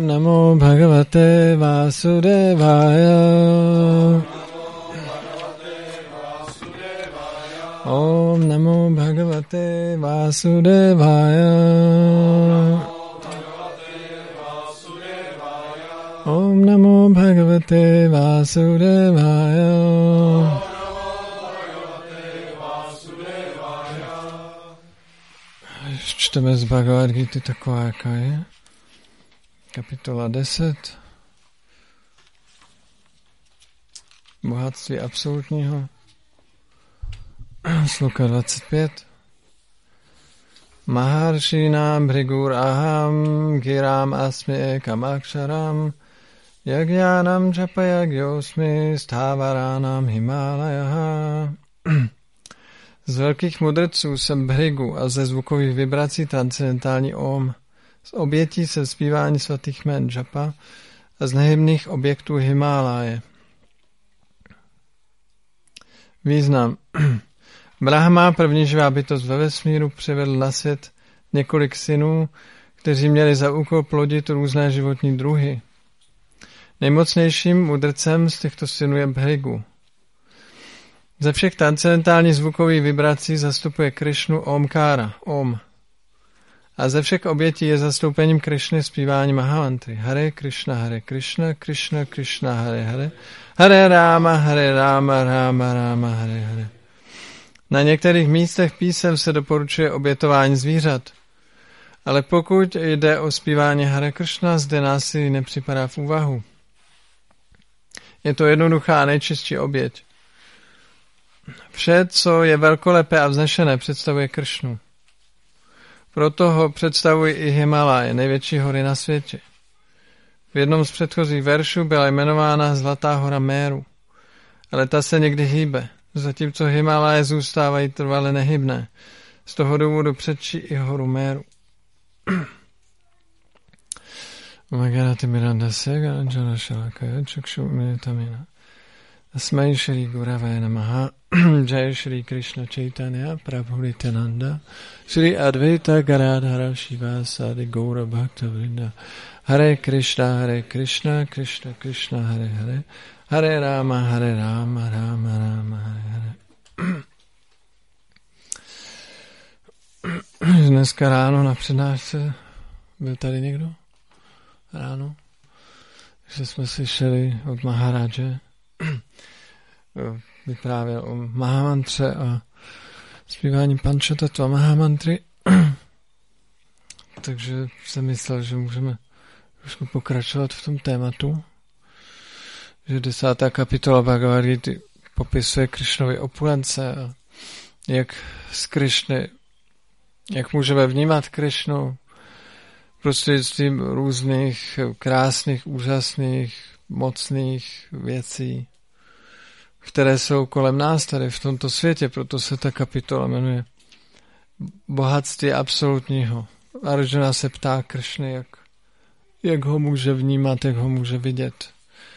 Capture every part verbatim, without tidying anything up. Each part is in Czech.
namo bhagavate vasudevaya. Om namo bhagavate vasudevaya. Om namo bhagavate vasudevaya. Čteme z Bhagavad Gita taková, jaká je. Kapitola deset. Bohatství absolutního. Sloka dvacet pět. Maharšinám bhrigur aham giram asmi ekam aksharam yagyánam japa yagyosmi sthavaránam himálajaha. Z velkých mudrců jsem bhrigu a ze zvukových vibrací transcendentální om. Z obětí se zpívání svatých jmen japa a z nehybných objektů Himálaje. Význam. Brahma, první živá bytost ve vesmíru, přivedl na svět několik synů, kteří měli za úkol plodit různé životní druhy. Nejmocnějším mudrcem z těchto synů je Bhrigu. Ze všech transcendentálních zvukových vibrací zastupuje Krišnu Omkára, Om. A ze všech obětí je zastoupením Krišny zpívání Mahamantry. Hare Krishna, Hare Krishna, Krishna Krishna, Hare Hare, Hare Rama, Hare Rama, Rama Rama, Hare Hare. Na některých místech písem se doporučuje obětování zvířat. Ale pokud jde o zpívání Hare Krishna, zde násilí nepřipadá v úvahu. Je to jednoduchá a nejčistší oběť. Vše, co je velkolepé a vznešené, představuje Kršnu. Proto ho představují i Himálaje, největší hory na světě. V jednom z předchozích veršů byla jmenována Zlatá hora Méru, ale ta se někdy hýbe, zatímco Himálaje zůstávají trvale nehybné. Z toho důvodu předčí i horu Méru. Magarati Miranda Sega, Anjana Shalakaya, Chakshu Militamina. Asmai Shri Gurave Namaha, Jai Shri Krishna Chaitanya, Prabhu Nityananda, Shri Advaita Gadadhara Shiva Sadi Gaura Bhakta Vrinda, Hare Krishna, Hare Krishna, Krishna Krishna, Hare Hare, Hare Rama, Hare Rama, Rama Rama, Hare Hare. Dneska ráno na přednášce byl tady někdo? Ráno? Takže jsme slyšeli od Maharadže, vyprávěl o Mahamantře a zpívání Pančatattva Mahamantry. Takže jsem myslel, že můžeme trošku pokračovat v tom tématu, že desátá kapitola Bhagavad Gita popisuje Krišnovy opulence a jak z Krišny, jak můžeme vnímat Krišnu prostřednictvím různých krásných, úžasných, mocných věcí, které jsou kolem nás tady v tomto světě, proto se ta kapitola jmenuje Bohatství absolutního. Arjuna se ptá Krišny, jak, jak ho může vnímat, jak ho může vidět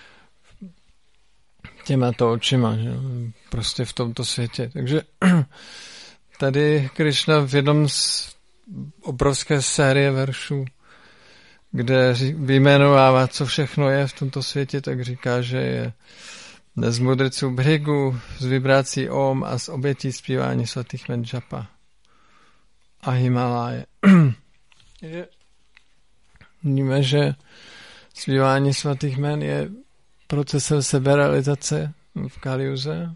těmato očima, že? Prostě v tomto světě. Takže tady Krišna v jednom z obrovské série veršů, kde vyjmenovává, co všechno je v tomto světě, tak říká, že je z mudrců Bhrigu, z vibrací Om a z obětí zpívání svatých jmen japa a Himálaje. Víme, že zpívání svatých jmen je procesem seberealizace v Kaliuze.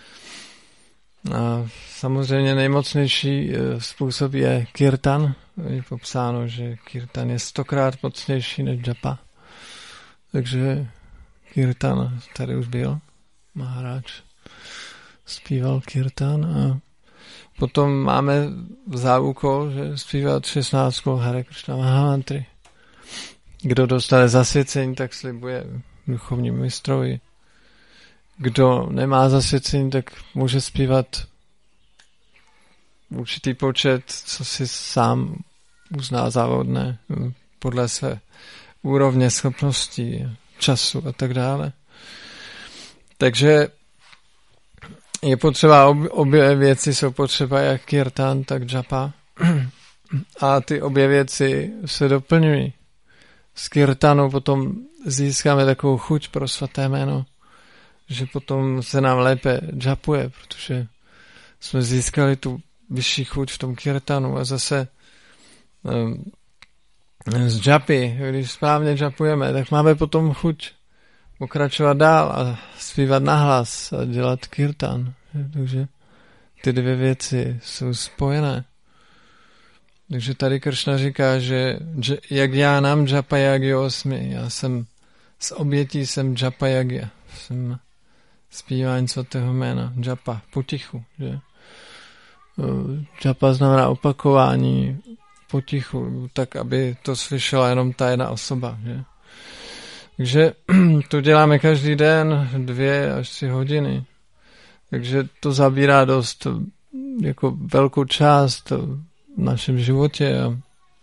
A samozřejmě nejmocnější způsob je kirtan. Je popsáno, že kirtan je stokrát mocnější než japa. Takže kirtan tady už byl. Maharaj zpíval kirtan a potom máme za úkol, že zpívat šestnáct kol Hare Krishna Mahamantry. Kdo dostane zasvěcení, tak slibuje duchovnímu mistrovi. Kdo nemá zasvěcení, tak může zpívat určitý počet, co si sám uzná závodné podle své úrovně schopností, času a tak dále. Takže je potřeba, obě věci jsou potřeba, jak kirtan, tak japa. A ty obě věci se doplňují. z kirtanu potom získáme takovou chuť pro svaté jméno, že potom se nám lépe džapuje, protože jsme získali tu vyšší chuť v tom kirtanu a zase um, z džapy, když správně džapujeme, tak máme potom chuť pokračovat dál a zpívat nahlas a dělat kirtan. Takže ty dvě věci jsou spojené. Takže tady Kršna říká, že jak já nám džapa yagya osmi, já jsem z obětí jsem džapa yagya, jsem zpívání svatého jména, džapa, potichu, že? Džapa znamená opakování potichu, tak aby to slyšela jenom ta jedna osoba, že? Takže to děláme každý den, dvě až tři hodiny. Takže to zabírá dost jako velkou část v našem životě a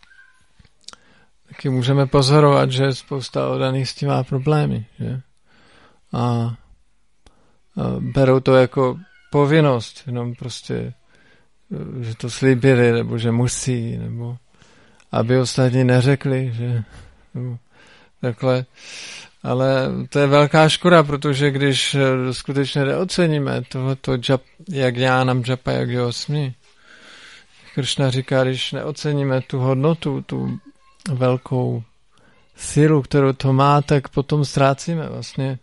taky můžeme pozorovat, že spousta oddaných s tím má problémy, že? A, a berou to jako povinnost, jenom prostě, že to slíbili, nebo že musí, nebo aby ostatní neřekli, že nebo takhle. Ale to je velká škoda, protože když skutečně neoceníme tohoto džap, jak já nám džapa, jak je osmi, Kršna říká, když neoceníme tu hodnotu, tu velkou sílu, kterou to má, tak potom ztrácíme vlastně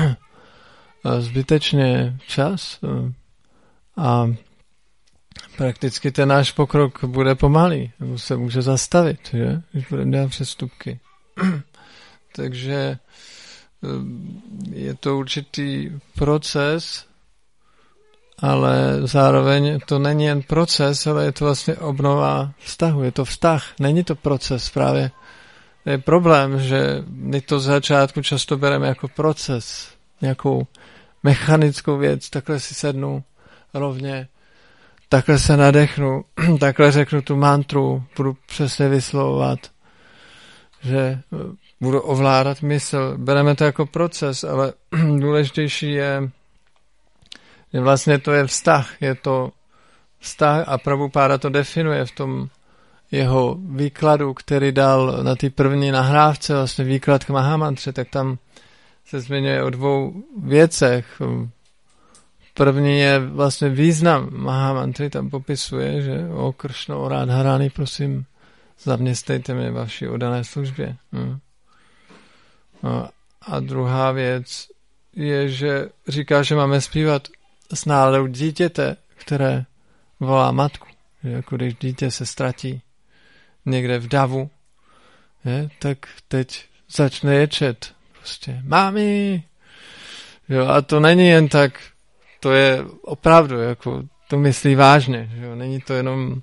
zbytečně čas a prakticky ten náš pokrok bude pomalý, nebo se může zastavit, že? Když budeme dělat přestupky. Takže je to určitý proces, ale zároveň to není jen proces, ale je to vlastně obnova vztahu. Je to vztah, není to proces právě. Je problém, že my to z začátku často bereme jako proces, nějakou mechanickou věc, takhle si sednu rovně, takhle se nadechnu, takhle řeknu tu mantru, budu přesně vyslovovat, že budu ovládat mysl. Bereme to jako proces, ale důležitější je, že vlastně to je vztah. Je to vztah a Prabhupáda to definuje v tom jeho výkladu, který dal na té první nahrávce, vlastně výklad k Mahamantře, tak tam se zmiňuje o dvou věcech. První je vlastně význam Mahamantry, tam popisuje, že o Kršno, o Radharani, prosím, zaměstnejte mě vaší oddané službě. Hmm. No, a druhá věc je, že říká, že máme zpívat s náladou dítěte, které volá matku. Že jako když dítě se ztratí někde v davu, je, tak teď začne ječet. Prostě, mami! Jo, a to není jen tak, to je opravdu, jako to myslí vážně. Jo, není to jenom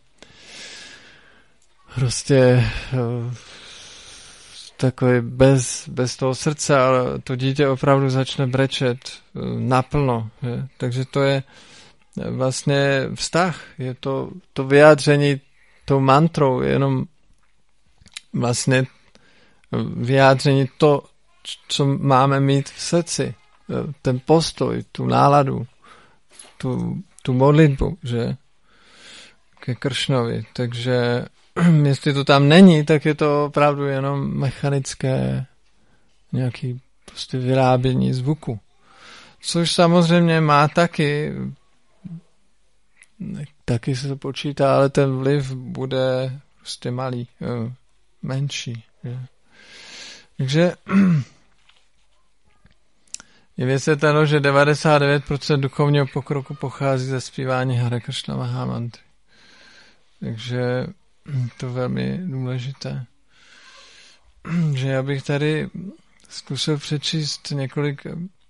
prostě jo, takový bez, bez toho srdce, ale to dítě opravdu začne brečet naplno. Je. Takže to je vlastně vztah, je to, to vyjádření tou mantrou, je jenom vlastně vyjádření to, co máme mít v srdci, ten postoj, tu náladu, tu, tu modlitbu, že ke Kršnovi. Takže jestli to tam není, tak je to opravdu jenom mechanické nějaký prostě vyrábění zvuku. Což samozřejmě má taky, taky se to počítá, ale ten vliv bude prostě malý, menší. Že? Takže je vysvětleno, že devadesát devět procent duchovního pokroku pochází ze zpívání Hare Kršna Mahamantry. Takže to je velmi důležité. Že já bych tady zkusil přečíst několik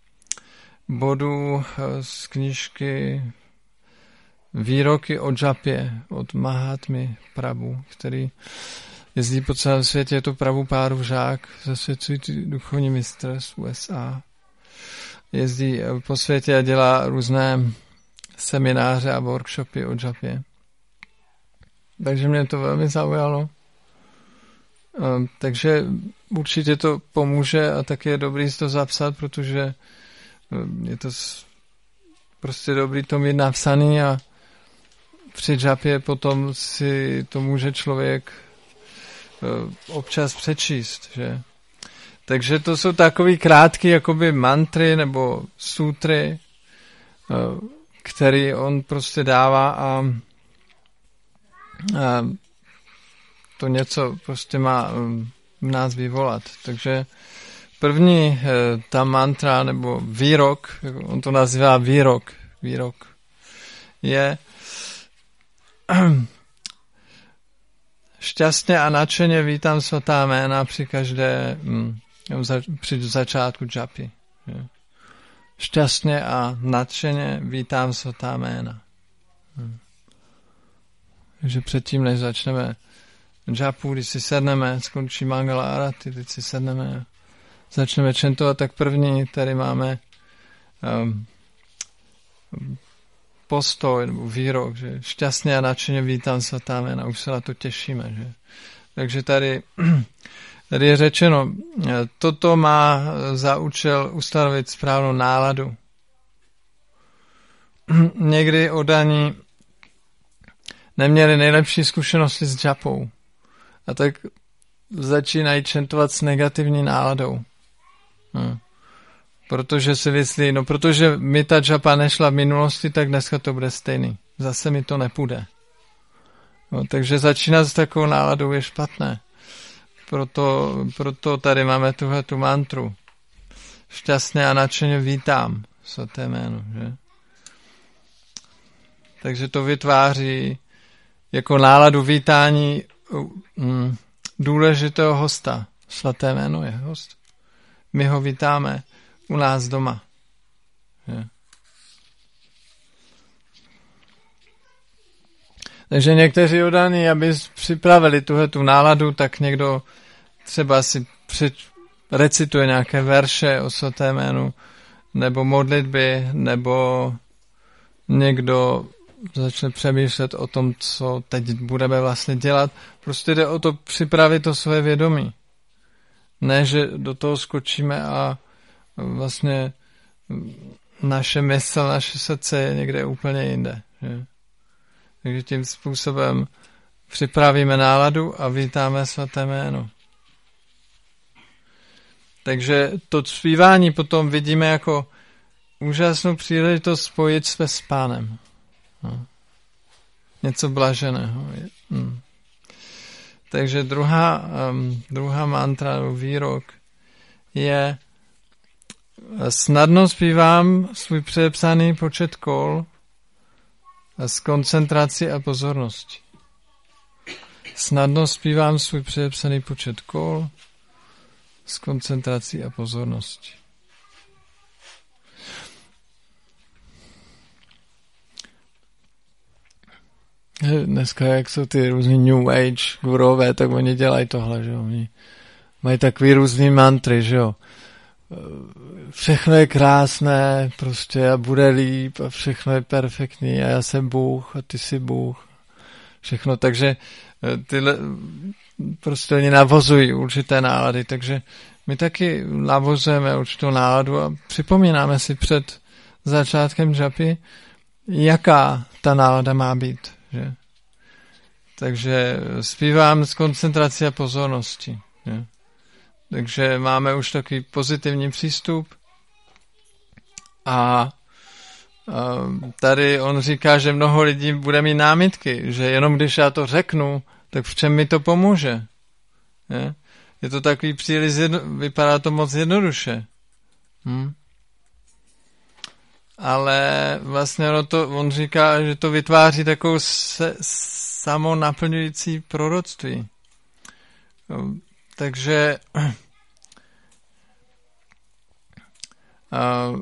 bodů z knížky Výroky o džapě od Mahatmy Prabhu, který jezdí po celém světě. Je to Prabhupádův žák, zasvěcující duchovní mistr z U S A. Jezdí po světě a dělá různé semináře a workshopy o džapě. Takže mě to velmi zaujalo. Takže určitě to pomůže a taky je dobrý si to zapsat, protože je to prostě dobrý to mít napsaný a při džapě potom si to může člověk občas přečíst, že Takže to jsou takový krátký jakoby mantry nebo sutry, který on prostě dává a, a to něco prostě má v nás vyvolat. Takže první ta mantra nebo výrok, on to nazývá výrok, výrok je šťastně a nadšeně vítám svatá jména při každé, při začátku džapy. Šťastně a nadšeně vítám svatá jména. Takže předtím, než začneme džapu, když si sedneme, skončí Mangala Arati, když si sedneme, začneme čentovat, tak první tady máme um, postoj nebo výrok, že šťastně a nadšeně vítám svatá jména, už se na to těšíme. Že? Takže tady, tady je řečeno, toto má za účel ustanovit správnou náladu. Někdy oddaní neměli nejlepší zkušenosti s džapou a tak začínají čentovat s negativní náladou. Hm. Protože si myslí, no protože mi ta džapa nešla v minulosti, tak dneska to bude stejný. Zase mi to nepůjde. No, takže začínat s takovou náladou je špatné. Proto, proto tady máme tuhle tu mantru. Šťastně a nadšeně vítám svaté jméno. Že? Takže to vytváří jako náladu vítání mm, důležitého hosta. Svaté jméno je host. My ho vítáme u nás doma. Je. Takže někteří oddaní, aby připravili tuhletu náladu, tak někdo třeba si při, recituje nějaké verše o svaté jménu, nebo modlitby, nebo někdo začne přemýšlet o tom, co teď budeme vlastně dělat. Prostě jde o to připravit to své vědomí. Ne, že do toho skočíme a vlastně naše mysl, naše srdce je někde úplně jinde. Že? Takže tím způsobem připravíme náladu a vítáme svaté jméno. Takže to zpívání potom vidíme jako úžasnou příležitost spojit se s Pánem. No. Něco blaženého. Hmm. Takže druhá, um, druhá mantra nebo výrok je snadno zpívám svůj předepsaný počet kol s koncentrací a pozorností. Snadno zpívám svůj předepsaný počet kol s koncentrací a pozorností. Dneska, jak jsou ty různý New Age gurové, tak oni dělají tohle, že jo. Oni mají takový různý mantry, že jo. Všechno je krásné, prostě a bude líp a všechno je perfektní a já jsem Bůh a ty jsi Bůh. Všechno, takže tyhle, prostě oni navozují určité nálady, takže my taky navozujeme určitou náladu a připomínáme si před začátkem džapy, jaká ta nálada má být. Že? Takže zpívám s koncentrací a pozorností. Že? Takže máme už takový pozitivní přístup a, a tady on říká, že mnoho lidí bude mít námitky, že jenom když já to řeknu, tak v čem mi to pomůže. Je, je to takový příliš, jedno, vypadá to moc jednoduše. Hm? Ale vlastně ono to, on říká, že to vytváří takovou se, samonaplňující proroctví. Takže uh,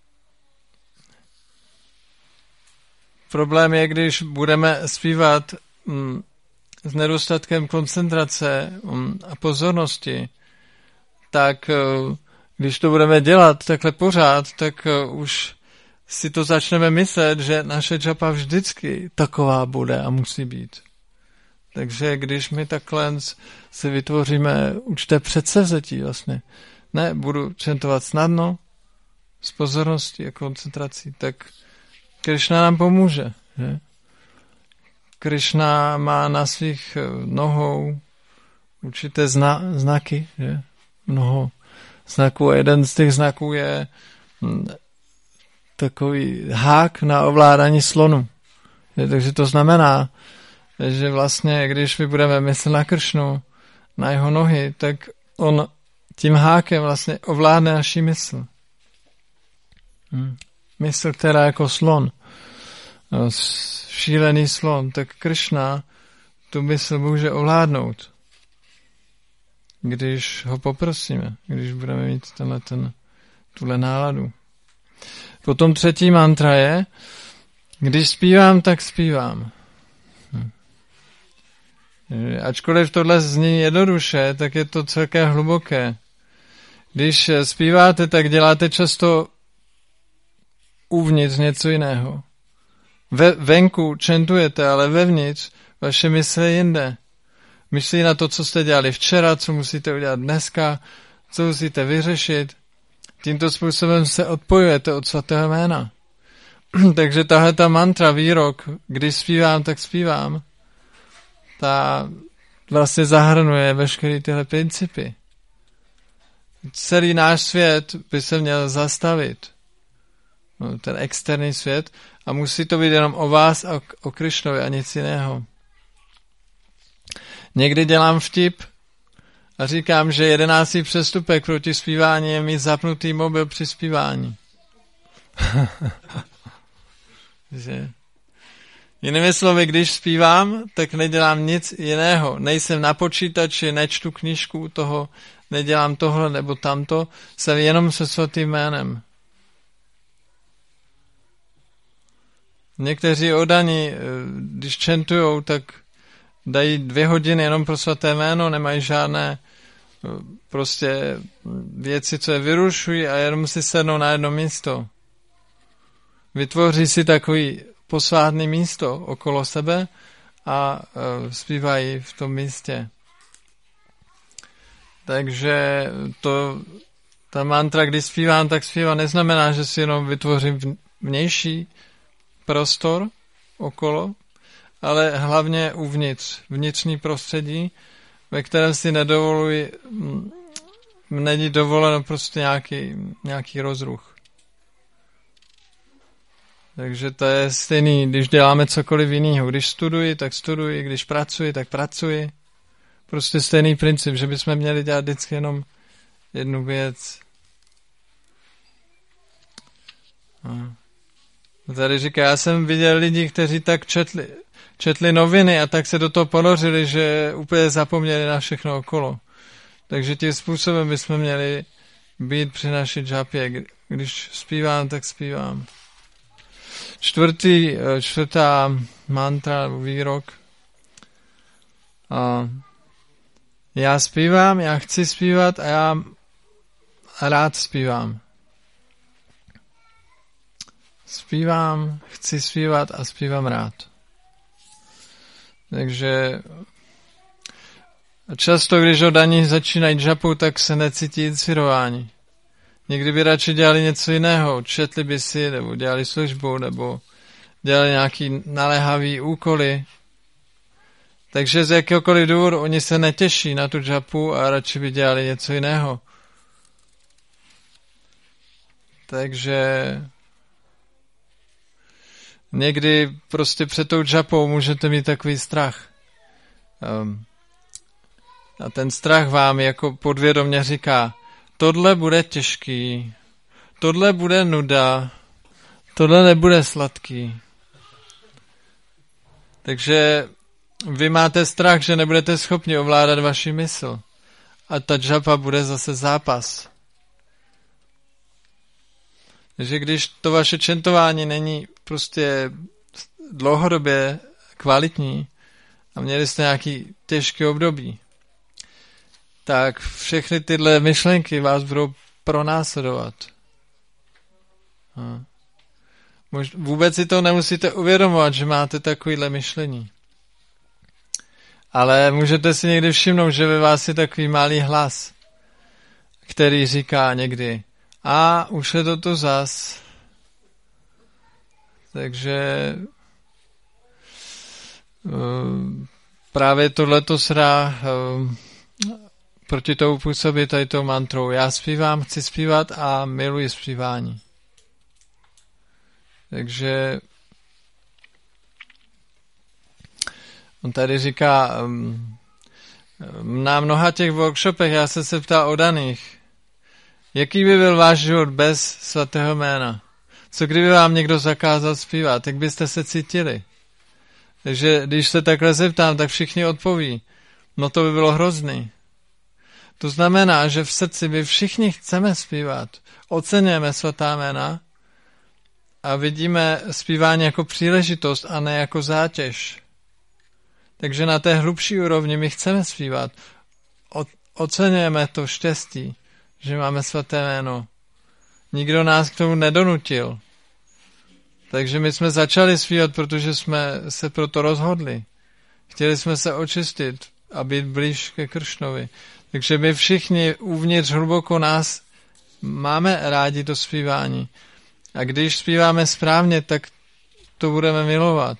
problém je, když budeme zpívat um, s nedostatkem koncentrace um, a pozornosti, tak uh, když to budeme dělat takhle pořád, tak uh, už si to začneme myslet, že naše džapa vždycky taková bude a musí být. Takže když my takhle si vytvoříme určité předsevzetí vlastně, ne, budu čentovat snadno, s pozorností a koncentrací, tak Krišna nám pomůže. Že? Krišna má na svých nohou určité zna, znaky, že? Mnoho znaků. A jeden z těch znaků je takový hák na ovládání slonu. Takže to znamená, že vlastně, když my budeme myslet na Kršnu, na jeho nohy, tak on tím hákem vlastně ovládne naši mysl. Hmm. Mysl, která jako slon, šílený slon, tak Kršna tu mysl může ovládnout, když ho poprosíme, když budeme mít tenhle, ten, tuhle náladu. Potom třetí mantra je, když zpívám, tak zpívám. Hm. Ačkoliv tohle zní jednoduše, tak je to celkem hluboké. Když zpíváte, tak děláte často uvnitř něco jiného. Ve, venku čentujete, ale vevnitř vaše mysl je jinde. Myslí na to, co jste dělali včera, co musíte udělat dneska, co musíte vyřešit. Tímto způsobem se odpojujete od svatého jména. Takže tahle ta mantra, výrok, když zpívám, tak zpívám, ta vlastně zahrnuje veškeré tyhle principy. Celý náš svět by se měl zastavit. No, ten externí svět. A musí to být jenom o vás a o Krišnovi a nic jiného. Někdy dělám vtip a říkám, že jedenáctý přestupek proti zpívání je mít zapnutý mobil při zpívání. že? Jinými slovy, když zpívám, tak nedělám nic jiného. Nejsem na počítači, nečtu knížku u toho, nedělám tohle nebo tamto, jsem jenom se svatým jménem. Někteří oddaní, když čentujou, tak dají dvě hodiny jenom pro svaté jméno, nemají žádné prostě věci, co je vyrušují a jenom si sednou na jedno místo. Vytvoří si takový posvátný místo okolo sebe a uh, zpívají v tom místě. Takže to, ta mantra, když zpívám, tak zpívám, neznamená, že si jenom vytvořím vnější prostor okolo, ale hlavně uvnitř, vnitřní prostředí, ve kterém si nedovoluji, není dovoleno prostě nějaký, nějaký rozruch. Takže to je stejný, když děláme cokoliv jiného. Když studuji, tak studuji, když pracuji, tak pracuji. Prostě stejný princip, že bychom měli dělat vždycky jenom jednu věc. A tady říká, já jsem viděl lidi, kteří tak četli, četli noviny a tak se do toho ponořili, že úplně zapomněli na všechno okolo. Takže tím způsobem bychom měli být při naší džapě. Když zpívám, tak zpívám. Čtvrtý, čtvrtá mantra, výrok. A já zpívám, já chci zpívat a já rád zpívám. Zpívám, chci zpívat a zpívám rád. Takže často, když oddaní začínají džapu, tak se necítí inspirováni. Někdy by radši dělali něco jiného, četli by si, nebo dělali službu, nebo dělali nějaký naléhavý úkoly. Takže z jakéhokoliv důvodu oni se netěší na tu džapu a radši by dělali něco jiného. Takže někdy prostě před tou džapou můžete mít takový strach. Um, a ten strach vám jako podvědomě říká, tohle bude těžký, tohle bude nuda, tohle nebude sladký. Takže vy máte strach, že nebudete schopni ovládat vaši mysl. A ta džapa bude zase zápas. Takže když to vaše čentování není prostě dlouhodobě kvalitní a měli jste nějaký těžký období, tak všechny tyhle myšlenky vás budou pronásledovat. Vůbec si to nemusíte uvědomovat, že máte takovýhle myšlení. Ale můžete si někdy všimnout, že ve vás je takový malý hlas, který říká někdy, a už je to tu zas. Takže uh, právě tohleto se dá uh, proti tomu působí tady tou mantrou. Já zpívám, chci zpívat a miluji zpívání. Takže on tady říká, um, na mnoha těch workshopech já jsem se ptal oddaných, jaký by byl váš život bez svatého jména? Co kdyby vám někdo zakázal zpívat? Jak byste se cítili? Takže když se takhle zeptám, tak všichni odpoví. No to by bylo hrozný. To znamená, že v srdci my všichni chceme zpívat. Oceňujeme svatá jména a vidíme zpívání jako příležitost a ne jako zátěž. Takže na té hlubší úrovni my chceme zpívat. Oceňujeme to štěstí, že máme svaté jméno. Nikdo nás k tomu nedonutil. Takže my jsme začali zpívat, protože jsme se proto rozhodli. Chtěli jsme se očistit a být blíž ke Kršnovi. Takže my všichni uvnitř hluboko nás máme rádi to zpívání. A když zpíváme správně, tak to budeme milovat.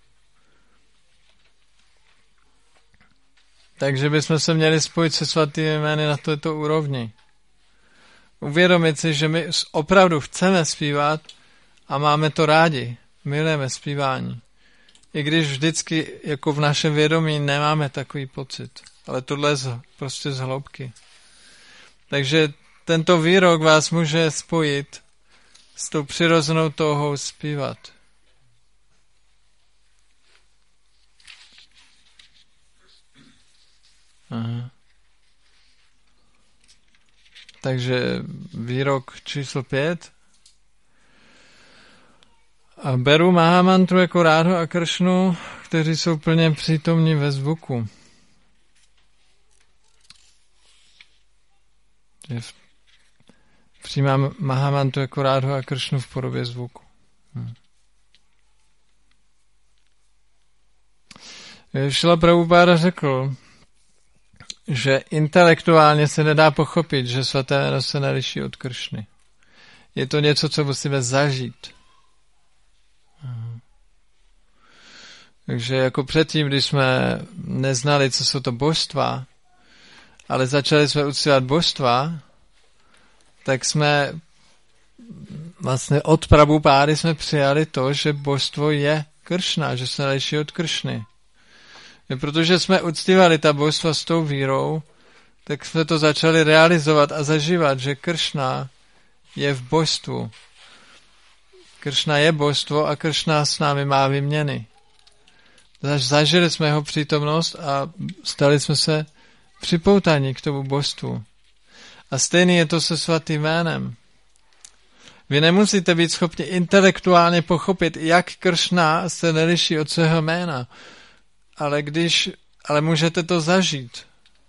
Takže bychom se měli spojit se svatými jmény na této úrovni. Uvědomit si, že my opravdu chceme zpívat a máme to rádi. Milujeme zpívání. I když vždycky jako v našem vědomí nemáme takový pocit. Ale tohle je z, prostě z hloubky. Takže tento výrok vás může spojit s tou přirozenou touhou zpívat. Aha. Takže výrok číslo pět. A beru Mahamantru jako Rádhu a Kršnu, kteří jsou plně přítomní ve zvuku. Přijímám Mahamantru jako Rádhu a Kršnu v podobě zvuku. Hm. Šrila Prabhupáda řekl, že intelektuálně se nedá pochopit, že svaté jméno se neliší od Kršny. Je to něco, co musíme zažít. Aha. Takže jako předtím, když jsme neznali, co jsou to božstva, ale začali jsme uctívat božstva, tak jsme vlastně od Prabhupády jsme přijali to, že božstvo je Kršna, že se neliší od Kršny. Protože jsme uctívali ta božstva s tou vírou, tak jsme to začali realizovat a zažívat, že Kršna je v božstvu. Kršna je božstvo a Kršna s námi má výměny. Zažili jsme jeho přítomnost a stali jsme se připoutaní k tomu božstvu. A stejný je to se svatým jménem. Vy nemusíte být schopni intelektuálně pochopit, jak Kršna se neliší od svého jména. Ale když, ale můžete to zažít.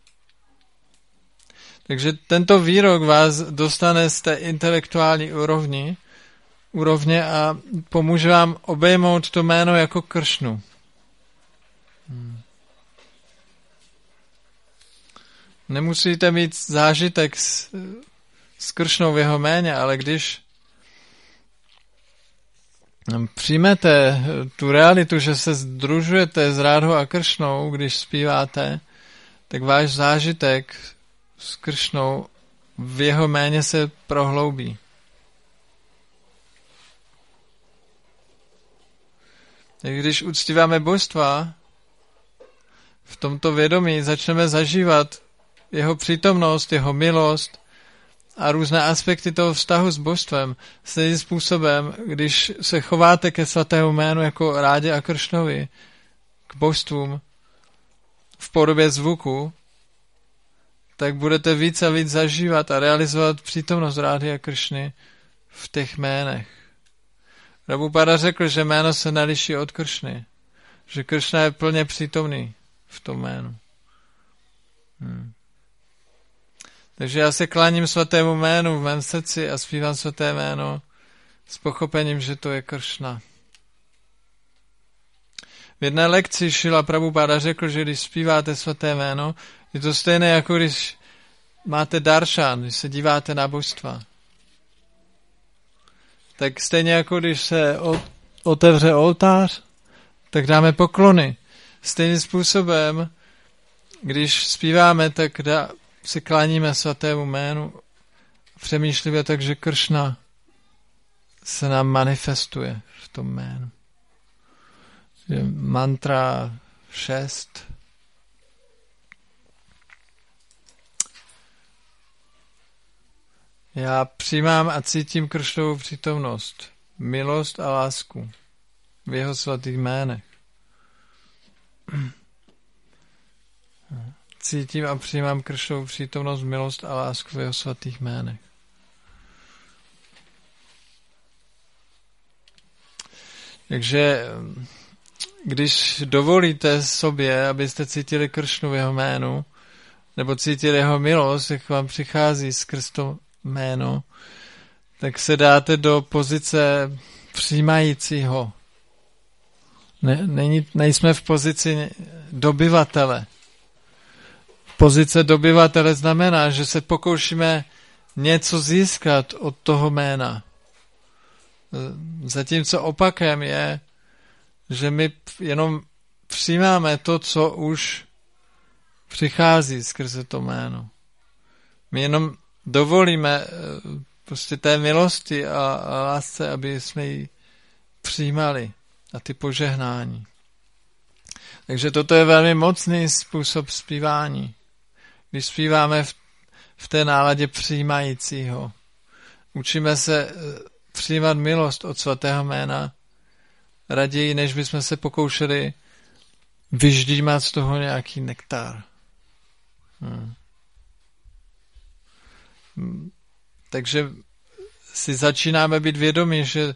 Takže tento výrok vás dostane z té intelektuální úrovni, úrovně a pomůže vám obejmout to jméno jako Kršnu. Hmm. Nemusíte mít zážitek s, s Kršnou v jeho jméně, ale když přijmete tu realitu, že se sdružujete s Rádhou a Kršnou, když zpíváte, tak váš zážitek s Kršnou v jeho jméně se prohloubí. Tak když uctíváme božstva, v tomto vědomí začneme zažívat jeho přítomnost, jeho milost a různé aspekty toho vztahu s božstvem. Stejným způsobem, když se chováte ke svatému jménu jako Rádě a Kršnovi, k božstvům v podobě zvuku, tak budete víc a víc zažívat a realizovat přítomnost Rády a Kršny v těch jménech. Prabhupada řekl, že jméno se neliší od Kršny, že Kršna je plně přítomný v tom jménu. Hmm. Takže já se kláním svatému jménu v mém srdci a zpívám svaté jméno s pochopením, že to je Kršna. V jedné lekci Šrila Prabhupáda řekl, že když zpíváte svaté jméno, je to stejné, jako když máte daršan, když se díváte na božstva. Tak stejně jako když se otevře oltář, tak dáme poklony. Stejným způsobem, když zpíváme, tak dá, se kláníme svatému jménu, přemýšlíme tak, že Kršna se nám manifestuje v tom jménu. Je mantra šest. Já přijímám a cítím Kršnovu přítomnost, milost a lásku v jeho svatých jménech. Cítím a přijímám Kršnovu přítomnost, milost a lásku v jeho svatých jménech. Takže když dovolíte sobě, abyste cítili Kršnu v jeho jménu, nebo cítili jeho milost, jak vám přichází skrz to jméno, tak se dáte do pozice přijímajícího. Ne, není, nejsme v pozici dobyvatele. Pozice dobyvatele znamená, že se pokoušíme něco získat od toho jména. Zatímco opakem je, že my jenom přijímáme to, co už přichází skrze to jméno. My jenom dovolíme prostě té milosti a, a lásce, aby jsme ji přijímali a ty požehnání. Takže toto je velmi mocný způsob zpívání. Když zpíváme v, v té náladě přijímajícího. Učíme se přijímat milost od svatého jména raději, než bychom se pokoušeli vyždímat z toho nějaký nektar. Hmm. Takže si začínáme být vědomí, že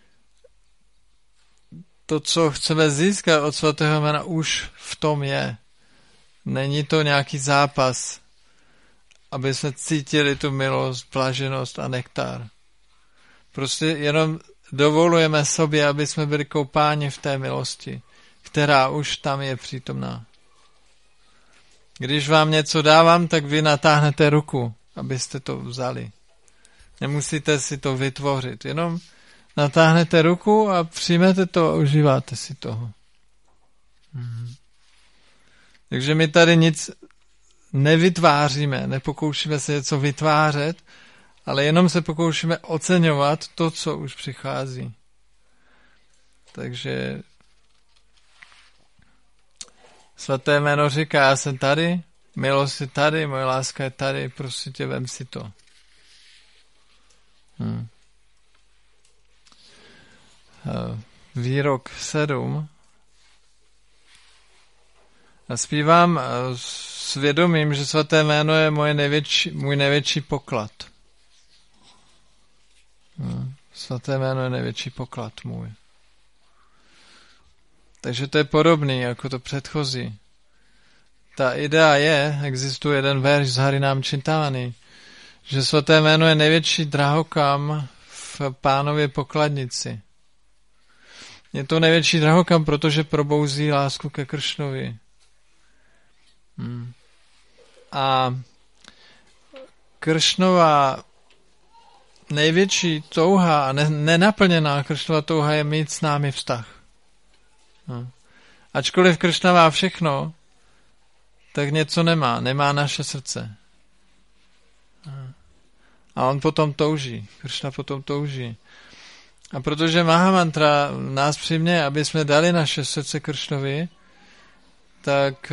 to, co chceme získat od svatého jména, už v tom je. Není to nějaký zápas, aby jsme cítili tu milost, blaženost a nektar. Prostě jenom dovolujeme sobě, aby jsme byli koupáni v té milosti, která už tam je přítomná. Když vám něco dávám, tak vy natáhnete ruku, abyste to vzali. Nemusíte si to vytvořit, jenom natáhnete ruku a přijmete to a užíváte si toho. Mhm. Takže my tady nic nevytváříme, nepokoušíme se něco vytvářet, ale jenom se pokoušíme oceňovat to, co už přichází. Takže svaté jméno říká, já jsem tady, milost je tady, moje láska je tady, prostě tě, vem si to. Hmm. Výrok sedm. A zpívám s vědomím, že svaté jméno je moje největší, můj největší poklad. Hmm. Svaté jméno je největší poklad můj. Takže to je podobný jako to předchozí. Ta idea je, existuje jeden verš z Harinám Čintamani, že svaté jméno je největší drahokam v Pánově pokladnici. Je to největší drahokam, protože probouzí lásku ke Kršnovi. Hmm. A Kršnova největší touha a ne, nenaplněná Kršnova touha je mít s námi vztah. No. Ačkoliv Kršna má všechno, tak něco nemá. Nemá naše srdce. A on potom touží. Kršna potom touží. A protože Mahamantra nás přiměje, aby jsme dali naše srdce Kršnovi, tak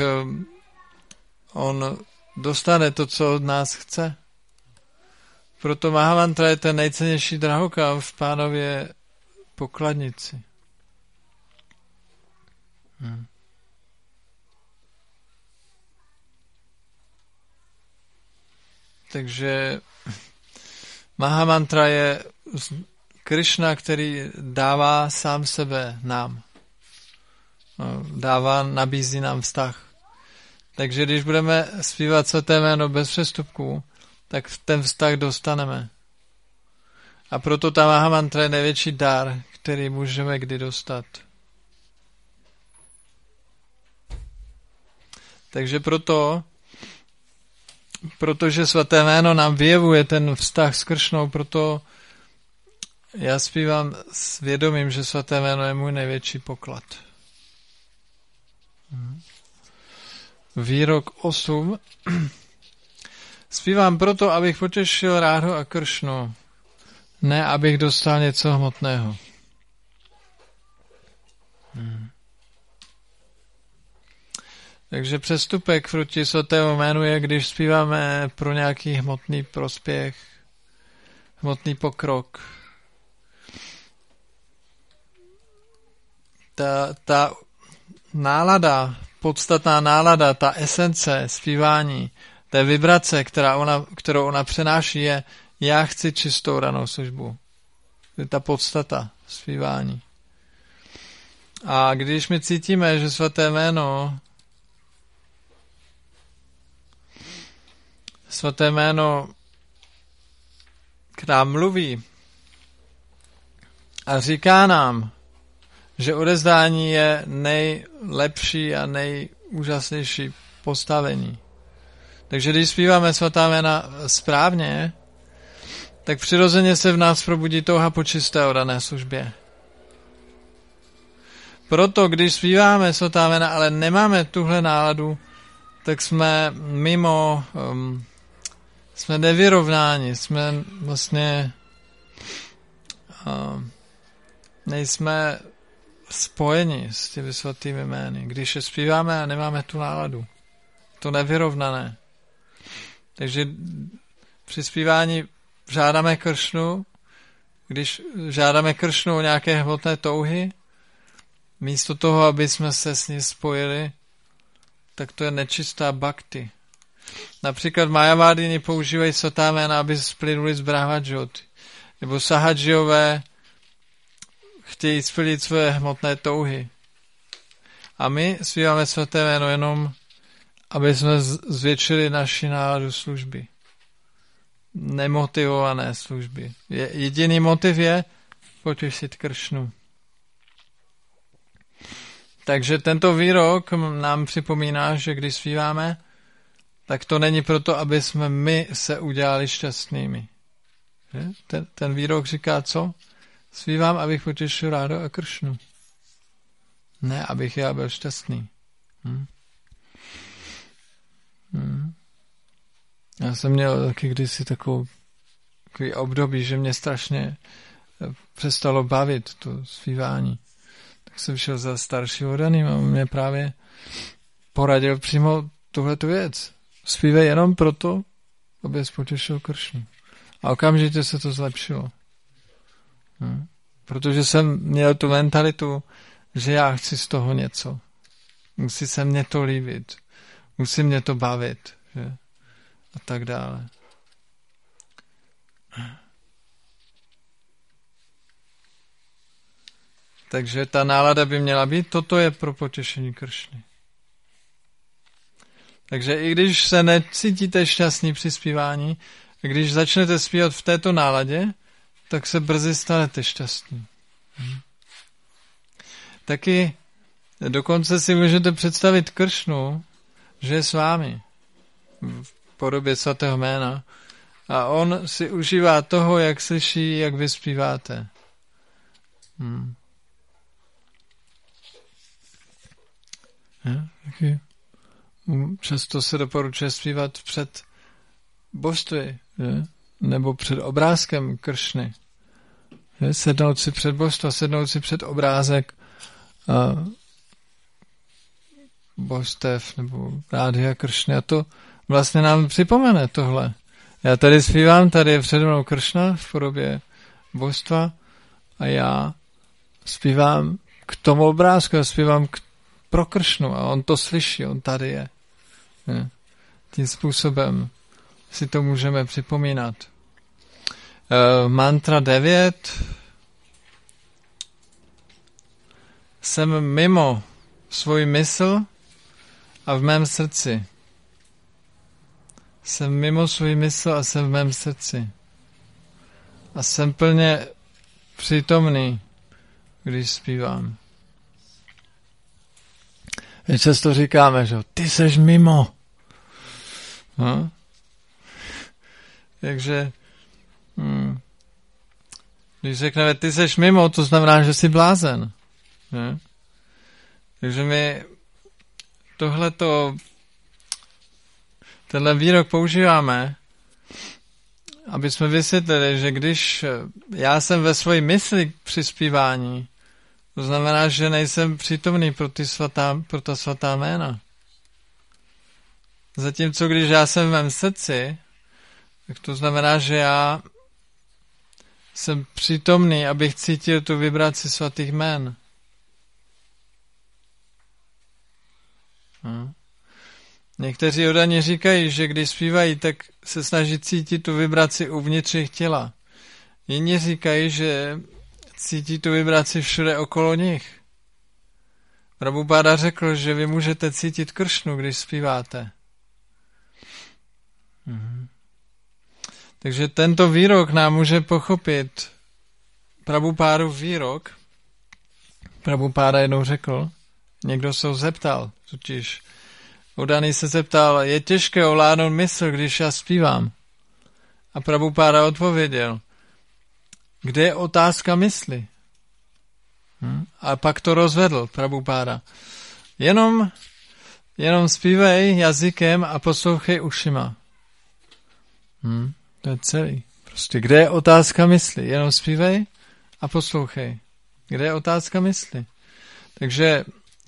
on dostane to, co od nás chce. Proto Mahamantra je ten nejcennější drahokam v Pánově pokladnici. Hmm. Takže Mahamantra je Krishna, který dává sám sebe nám. Dává, nabízí nám vztah. Takže když budeme zpívat svaté jméno bez přestupků, tak ten vztah dostaneme. A proto ta Mahamantra je největší dar, který můžeme kdy dostat. Takže proto, protože svaté jméno nám vyjevuje ten vztah s Kršnou, proto já zpívám s vědomím, že svaté jméno je můj největší poklad. Výrok osm. Zpívám proto, abych potěšil Rádhu a Kršnu, ne abych dostal něco hmotného. Hmm. Takže přestupek proti svatému jménu je, když zpíváme pro nějaký hmotný prospěch, hmotný pokrok. Ta, ta nálada, podstatná nálada, ta esence zpívání, té vibrace, která ona, kterou ona přenáší, je já chci čistou ranou službu. To je ta podstata zpívání. A když my cítíme, že svaté jméno svaté jméno k nám mluví a říká nám, že odezdání je nejlepší a nejúžasnější postavení. Takže když zpíváme svatá jména správně, tak přirozeně se v nás probudí touha po čisté oddané službě. Proto, když zpíváme svatá jména, ale nemáme tuhle náladu, tak jsme mimo, um, jsme nevyrovnáni, jsme vlastně um, nejsme spojeni s těmi svatými jmény. Když je zpíváme a nemáme tu náladu, to nevyrovnané. Takže při zpívání žádáme Kršnu, když žádáme Kršnu o nějaké hmotné touhy, místo toho, aby jsme se s ní spojili, tak to je nečistá bhakti. Například Mayavádini používají svatá jména, aby splynuli z Brahmajyoty. Nebo Sahajiyové chtějí splnit své hmotné touhy. A my zpíváme svaté jméno jenom, aby jsme zvětšili naši náladu služby. Nemotivované služby. Je, jediný motiv je potěšit Kršnu. Takže tento výrok nám připomíná, že když zpíváme, tak to není proto, aby jsme my se udělali šťastnými. Ten, ten výrok říká co? Zpívám, abych potěšil Rádu a Kršnu. Ne, abych já byl šťastný. Hm? Hm. Já jsem měl taky kdysi takovou, takový období, že mě strašně přestalo bavit to zpívání. Tak jsem šel za staršího oddaným a on mě právě poradil přímo tuhletu věc. Zpívej jenom proto, abys potěšil Kršnu. A okamžitě se to zlepšilo. Hm. Protože jsem měl tu mentalitu, že já chci z toho něco. Musí se mě to líbit. Musí mě to bavit. Že? A tak dále. Takže ta nálada by měla být, toto je pro potěšení Kršny. Takže i když se necítíte šťastní při zpívání, když začnete zpívat v této náladě, tak se brzy stanete šťastní. Hm. Taky dokonce si můžete představit Kršnu, že je s vámi v podobě svatého jména a on si užívá toho, jak slyší, jak vy zpíváte. Hm. Je, taky často se doporučuje zpívat před božstvy, nebo před obrázkem Kršny. Je, sednout si před božstvo, sednout si před obrázek a božstev nebo Rádhy a Kršny. A to vlastně nám připomene tohle. Já tady zpívám, tady je přede mnou Kršna v podobě božstva a já zpívám k tomu obrázku, já zpívám k, pro Kršnu a on to slyší, on tady je. je. Tím způsobem si to můžeme připomínat. E, mantra devět. Jsem mimo svůj mysl a v mém srdci. Jsem mimo svůj mysl a jsem v mém srdci. A jsem plně přítomný, když zpívám. My často říkáme, že ty seš mimo. No? Takže hm, když řekneme, ty seš mimo, to znamená, že jsi blázen. Ne? Takže my tohleto, tenhle výrok používáme, aby jsme vysvětlili, že když já jsem ve své mysli při zpívání, to znamená, že nejsem přítomný pro, ty svatá, pro ta svatá jména. Zatímco když já jsem v mém srdci, tak to znamená, že já jsem přítomný, abych cítil tu vibraci svatých jmén. No. Někteří oddaní říkají, že když zpívají, tak se snaží cítit tu vibraci uvnitř jejich těla. Jiní říkají, že cítí tu vibraci všude okolo nich. Prabhupáda řekl, že vy můžete cítit Kršnu, když zpíváte. Mhm. Takže tento výrok nám může pochopit Prabhupádův výrok. Prabhupáda jednou řekl, někdo se ho zeptal, totiž oddaný se zeptal, je těžké ovládnout mysl, když já zpívám. A Prabhupáda odpověděl, kde je otázka mysli? Hm? A pak to rozvedl Prabhupáda. Jenom, jenom zpívej jazykem a poslouchej ušima. Hm? To je celý. Prostě kde je otázka mysli? Jenom zpívej a poslouchej. Kde je otázka mysli? Takže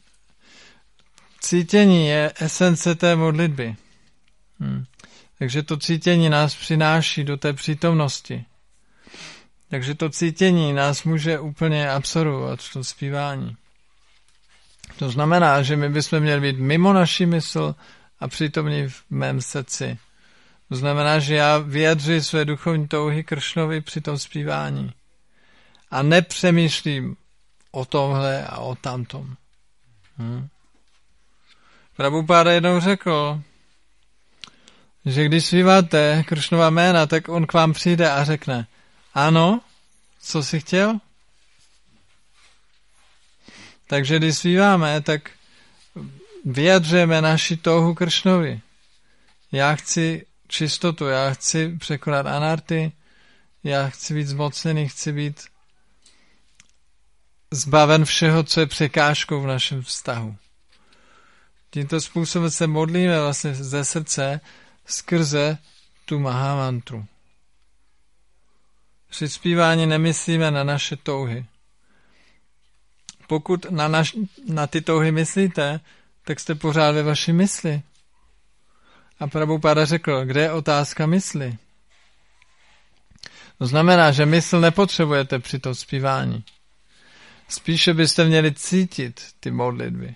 cítění je esence té modlitby. Hm. Takže to cítění nás přináší do té přítomnosti. Takže to cítění nás může úplně absorbovat v tom zpívání. To znamená, že my bychom měli být mimo naši mysl a přítomní v mém srdci. To znamená, že já vyjadřuji své duchovní touhy Kršnovi při tom zpívání. A nepřemýšlím o tomhle a o tamtom. Hm. Prabhupáda jednou řekl, že když zpíváte Kršnova jména, tak on k vám přijde a řekne, ano, co jsi chtěl? Takže když zpíváme, tak vyjadřujeme naši touhu Kršnovi. Já chci čistotu, já chci překonat anarty, já chci být zmocněný, chci být zbaven všeho, co je překážkou v našem vztahu. Tímto způsobem se modlíme vlastně ze srdce skrze tu Mahamantru. Při zpívání nemyslíme na naše touhy. Pokud na, naš, na ty touhy myslíte, tak jste pořád ve vaší mysli. A Prabhupáda řekl, kde je otázka mysli? To znamená, že mysl nepotřebujete při tom zpívání. Spíše byste měli cítit ty modlitby.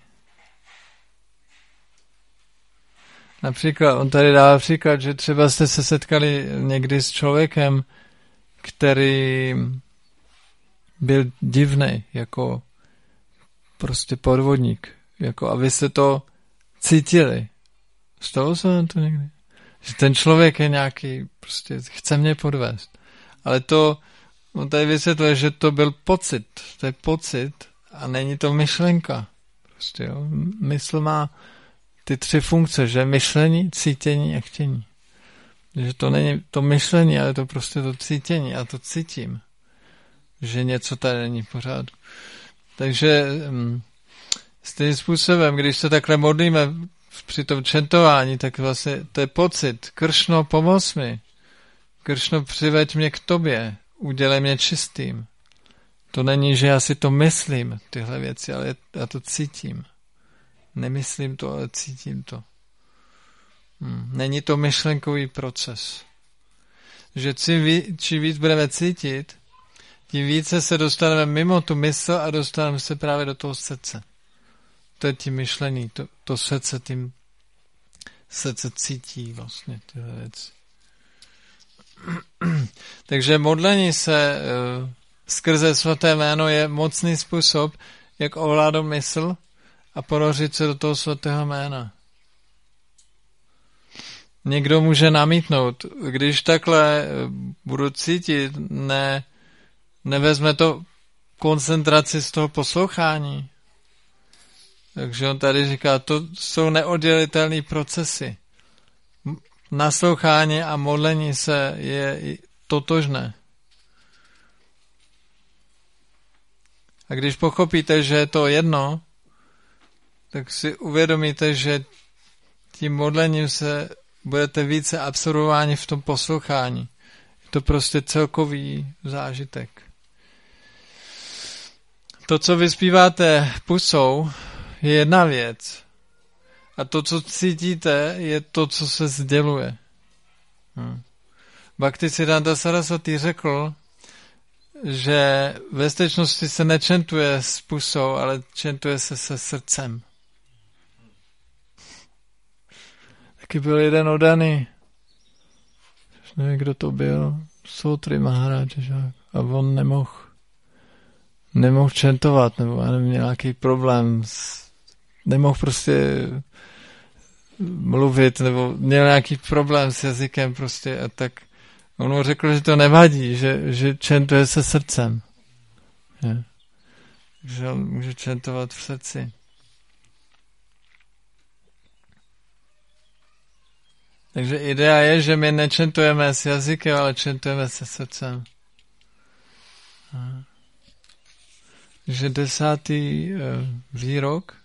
Například, on tady dává příklad, že třeba jste se setkali někdy s člověkem, který byl divný, jako prostě podvodník. Jako, a vy jste to cítili. Stalo se vám to někdy? Že ten člověk je nějaký, prostě chce mě podvést. Ale to, on tady vysvětluje, že to byl pocit. To je pocit a není to myšlenka. Prostě, jo. Mysl má ty tři funkce, že myšlení, cítění a chtění. Že to není to myšlení, ale to prostě to cítění. A to cítím, že něco tady není v pořádku. Takže um, stejným způsobem, když se takhle modlíme při tom čentování, tak vlastně to je pocit. Kršno, pomoz mi. Kršno, přiveď mě k tobě. Udělej mě čistým. To není, že já si to myslím, tyhle věci, ale já to cítím. Nemyslím to, ale cítím to. Hmm. Není to myšlenkový proces. Že čím víc budeme cítit, tím více se dostaneme mimo tu mysl a dostaneme se právě do toho srdce. To je tím myšlení, to, to srdce tím srdce cítí vlastně tyhle věci. Takže modlení se uh, skrze svaté jméno je mocný způsob, jak ovládat mysl a ponořit se do toho svatého jména. Někdo může namítnout, když takhle budu cítit, ne, nevezme to koncentraci z toho poslouchání. Takže on tady říká, to jsou neoddělitelné procesy. Naslouchání a modlení se je totožné. A když pochopíte, že je to jedno, tak si uvědomíte, že tím modlením se budete více absorbováni v tom poslouchání. Je to prostě celkový zážitek. To, co vy zpíváte pusou, je jedna věc. A to, co cítíte, je to, co se sděluje. Hm. Bhaktisiddhanta Saraswati řekl, že ve skutečnosti se nečentuje s pusou, ale čentuje se se srdcem. Taky byl jeden odaný. Nevím, kdo to byl. Sotri Maharaj. A on nemohl nemohl čentovat, nebo já nevím, nějaký problém. S, nemohl prostě mluvit, nebo měl nějaký problém s jazykem prostě a tak on mu řekl, že to nevadí, že, že čentuje se srdcem. Je. Že on může čentovat v srdci. Takže idea je, že my nečentujeme s jazykem, ale čentujeme se srdcem. Že desátý e, výrok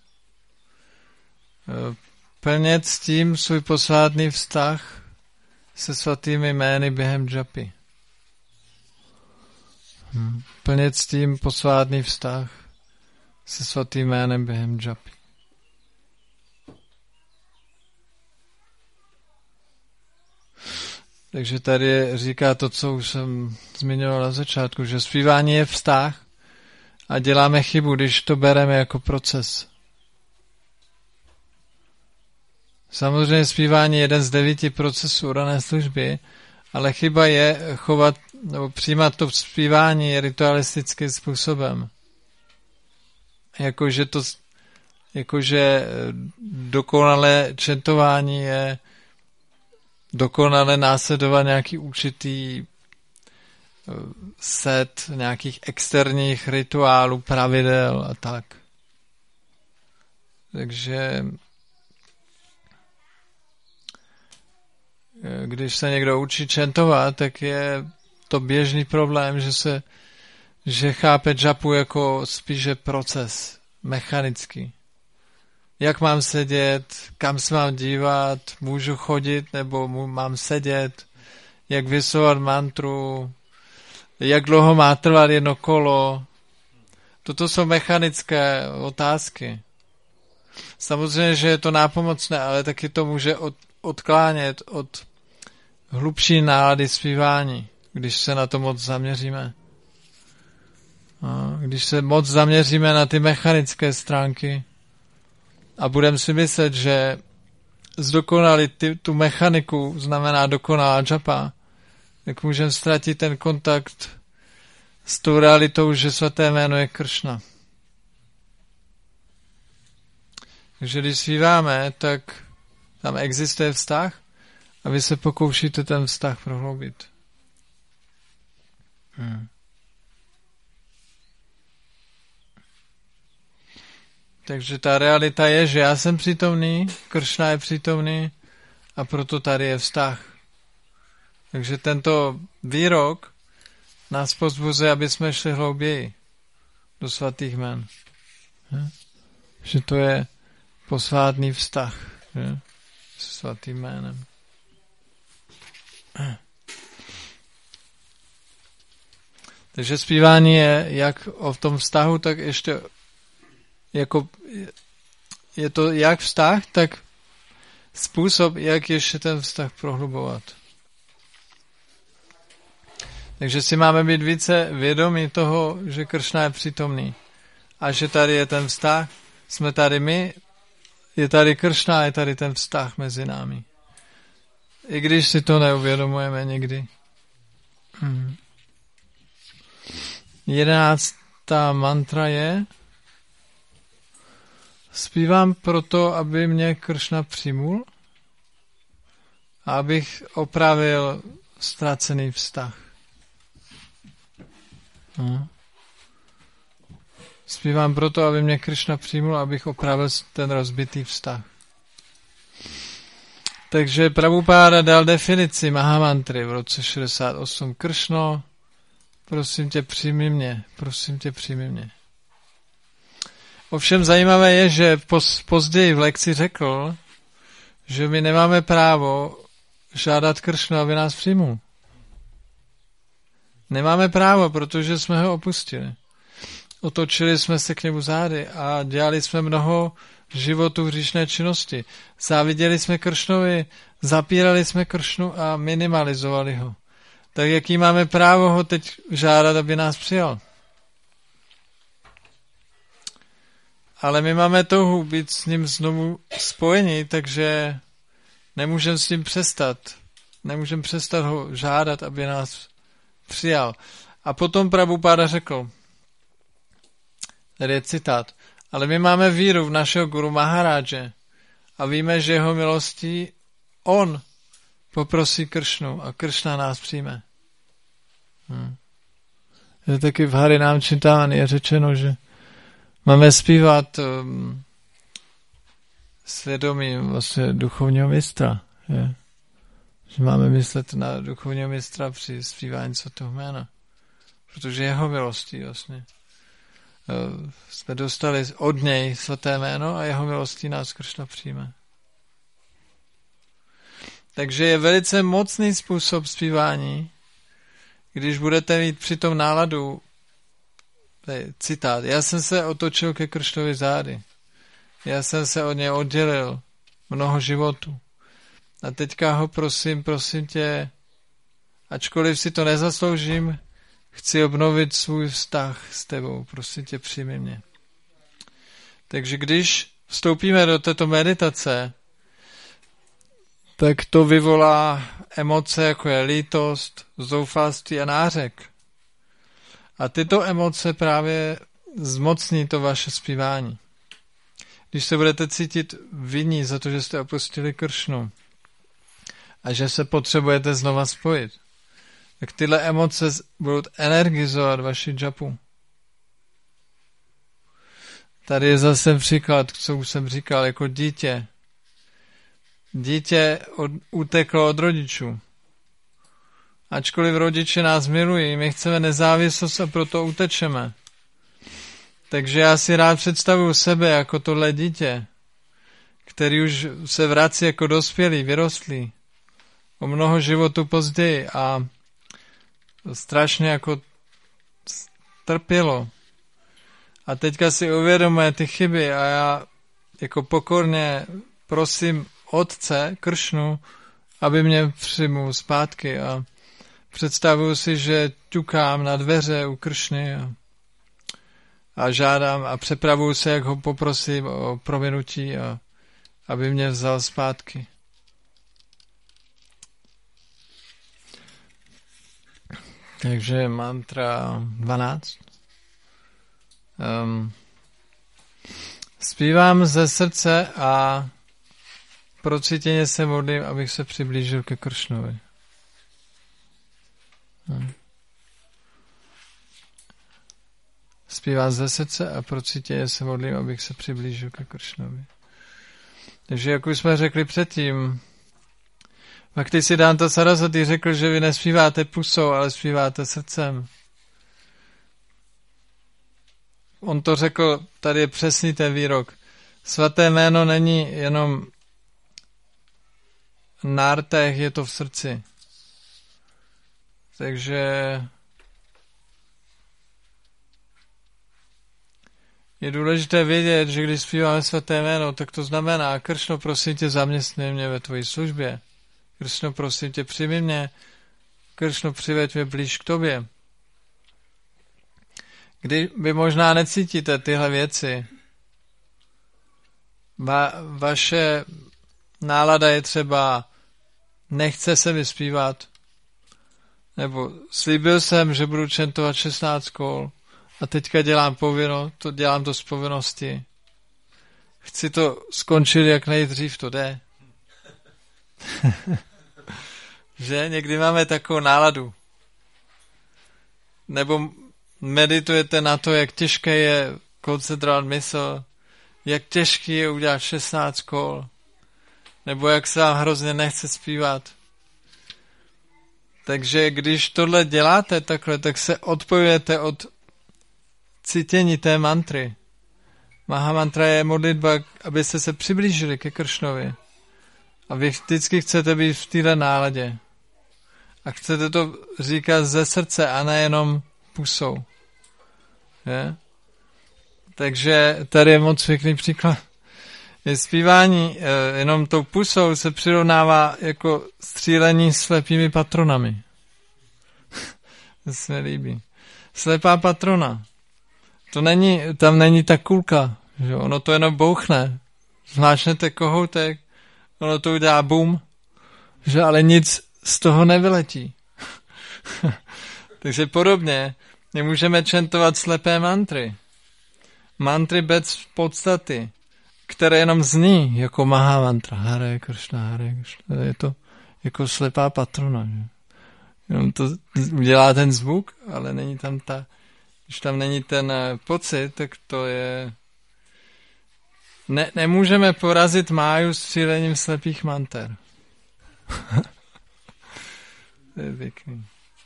e, plně ctím svůj posvátný vztah se svatými jmény během džapy. Hmm. Plně ctím posvátný vztah se svatým jménem během džapy. Takže tady říká to, co už jsem zmiňoval na začátku, že zpívání je vztah a děláme chybu, když to bereme jako proces. Samozřejmě zpívání je jeden z devíti procesů rané služby, ale chyba je chovat nebo přijímat to zpívání ritualistickým způsobem. Jakože to, jakože dokonalé čentování je dokonale následovat nějaký určitý set nějakých externích rituálů, pravidel a tak. Takže když se někdo učí čentovat, tak je to běžný problém, že se že chápe džapu jako spíše proces, mechanický. Jak mám sedět, kam se mám dívat, můžu chodit nebo mám sedět, jak vysovat mantru, jak dlouho má trvat jedno kolo. Toto jsou mechanické otázky. Samozřejmě, že je to nápomocné, ale taky to může od, odklánět od hlubší nálady zpívání, když se na to moc zaměříme. A když se moc zaměříme na ty mechanické stránky a budeme si myslet, že zdokonalit ty, tu mechaniku znamená dokonalá džapa, tak můžeme ztratit ten kontakt s tou realitou, že svaté jméno je Kršna. Takže když zpíváme, tak tam existuje vztah a vy se pokoušíte ten vztah prohloubit. Hmm. Takže ta realita je, že já jsem přítomný, Kršna je přítomný a proto tady je vztah. Takže tento výrok nás povzbuzuje, aby jsme šli hlouběji do svatých jmen. Že to je posvátný vztah, že? Se svatým jménem. Takže zpívání je jak o tom vztahu, tak ještě jako je to jak vztah, tak způsob, jak ještě ten vztah prohlubovat. Takže si máme být více vědomí toho, že Kršna je přítomný a že tady je ten vztah, jsme tady my, je tady Kršna, je tady ten vztah mezi námi. I když si to neuvědomujeme někdy. Hmm. Jedenáctá mantra je: zpívám proto, aby mě Kršna přijmul a abych opravil ztracený vztah. Hmm. Zpívám proto, aby mě Kršna přijmul, abych opravil ten rozbitý vztah. Takže Prabhupáda dal definici Mahamantry v roce šedesát osm. Kršno, prosím tě, přijmi mě, prosím tě, přijmi mě. Ovšem zajímavé je, že později v lekci řekl, že my nemáme právo žádat Kršnu, aby nás přijmul. Nemáme právo, protože jsme ho opustili. Otočili jsme se k němu zády a dělali jsme mnoho životů v hříšné činnosti. Záviděli jsme Kršnovi, zapírali jsme Kršnu a minimalizovali ho. Tak jaký máme právo ho teď žádat, aby nás přijal? Ale my máme touhu být s ním znovu spojeni, takže nemůžeme s ním přestat. Nemůžeme přestat ho žádat, aby nás přijal. A potom Prabhupáda řekl, tady je citát, ale my máme víru v našeho guru Maharáže a víme, že jeho milostí on poprosí Kršnu a Kršna nás přijme. Hmm. Je taky v Harinám Čintáni je řečeno, že máme zpívat um, svědomím vlastně duchovního mistra. Je? Že máme myslet na duchovního mistra při zpívání svatého jména. Protože jeho milostí vlastně uh, jsme dostali od něj svaté jméno a jeho milostí nás Kršna přijme. Takže je velice mocný způsob zpívání, když budete mít při tom náladu, tady, citát, já jsem se otočil ke Kršnovi zády, já jsem se od něj oddělil mnoho životů a teďka ho prosím, prosím tě, ačkoliv si to nezasloužím, chci obnovit svůj vztah s tebou, prosím tě, přijmi mě. Takže když vstoupíme do této meditace, tak to vyvolá emoce, jako je lítost, zoufalství a nářek. A tyto emoce právě zmocní to vaše zpívání. Když se budete cítit vinní za to, že jste opustili Kršnu a že se potřebujete znova spojit, tak tyhle emoce budou energizovat vaši džapu. Tady je zase příklad, co už jsem říkal, jako dítě. Dítě od, uteklo od rodičů. Ačkoliv rodiče nás milují, my chceme nezávislost a proto utečeme. Takže já si rád představuju sebe jako tohle dítě, který už se vrací jako dospělý, vyrostlý, o mnoho životů později a strašně jako trpělo. A teďka si uvědomuje ty chyby a já jako pokorně prosím Otce, Kršnu, aby mě přijmul zpátky a představuju si, že ťukám na dveře u Kršny a, a žádám a přepravuju se, jak ho poprosím o prominutí a aby mě vzal zpátky. Takže mantra dvanáct. Um, zpívám ze srdce a procítěně se modlím, abych se přiblížil ke Kršnovi. Hmm. Zpívám ze srdce a procítěně se modlím, abych se přiblížil ke Kršnovi. Takže jak už jsme řekli předtím, Bhaktisiddhanta Saraswati řekl, že vy nespíváte pusou, ale zpíváte srdcem. On to řekl, tady je přesný ten výrok. Svaté jméno není jenom na rtech, je to v srdci. Takže je důležité vědět, že když zpíváme svaté jméno, tak to znamená, Kršno, prosím tě, zaměstnej mě ve tvojí službě. Kršno, prosím tě, přijmi mě. Kršno, přiveď mě blíž k tobě. Když vy možná necítíte tyhle věci, va, vaše nálada je třeba nechce se mi zpívat, nebo slíbil jsem, že budu čentovat šestnáct kol a teďka dělám povinnost, to dělám to z povinnosti. Chci to skončit jak nejdřív, to jde. Že někdy máme takovou náladu. Nebo meditujete na to, jak těžké je koncentrovat mysl, jak těžké je udělat šestnáct kol, nebo jak se vám hrozně nechce zpívat. Takže když tohle děláte takhle, tak se odpojujete od cítění té mantry. Mahamantra je modlitba, abyste se přiblížili ke Kršnovi. A vy vždycky chcete být v téhle náladě. A chcete to říkat ze srdce a nejenom pusou. Je? Takže tady je moc pěkný příklad. Je zpívání eh, jenom tou pusou se přirovnává jako střílení slepými patronami. To se mi líbí. Slepá patrona. To není, tam není ta kulka. Že? Ono to jenom bouchne. Zmáčnete kohoutek, ono to udělá bum, že ale nic z toho nevyletí. Takže podobně nemůžeme čentovat slepé mantry. Mantry bez podstaty, které jenom zní jako Maha mantra. Hare Krishna, Hare Krishna. Je to jako slepá patrona. Že? Jenom to udělá ten zvuk, ale není tam ta, když tam není ten pocit, tak to je... Ne, nemůžeme porazit máju střílením slepých manter. To je pěkný.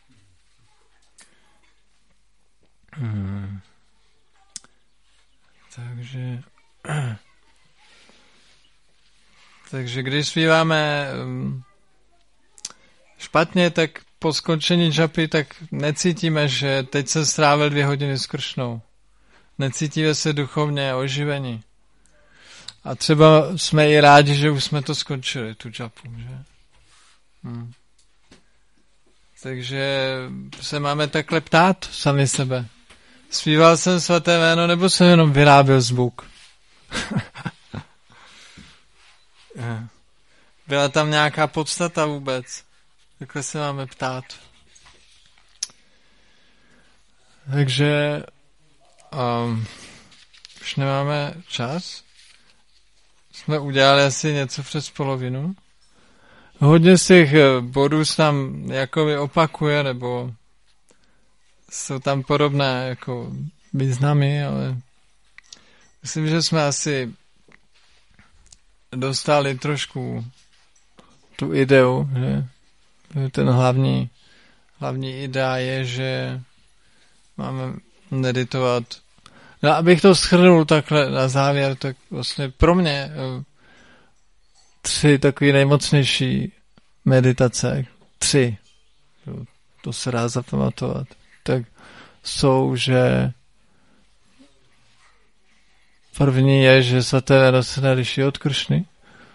Hmm. Takže takže když zpíváme špatně, tak po skončení džapy, tak necítíme, že teď se strávil dvě hodiny s Kršnou. Necítíme se duchovně oživení. A třeba jsme i rádi, že už jsme to skončili, tu džapu, že? Hmm. Takže se máme takhle ptát sami sebe. Zpíval jsem svaté jméno, nebo jsem jenom vyráběl zvuk? Byla tam nějaká podstata vůbec? Takhle se máme ptát. Takže um, už nemáme čas. Jsme udělali asi něco přes polovinu. Hodně z těch bodů se tam jakoby opakuje, nebo jsou tam podobné jako významy, ale myslím, že jsme asi dostali trošku tu ideu, že ten hlavní, hlavní idea je, že máme meditovat. No, abych to shrnul takhle na závěr, tak vlastně pro mě tři takové nejmocnější meditace, tři, to se dá zapamatovat, tak jsou, že první je, že svaté jméno se neliší od Kršny.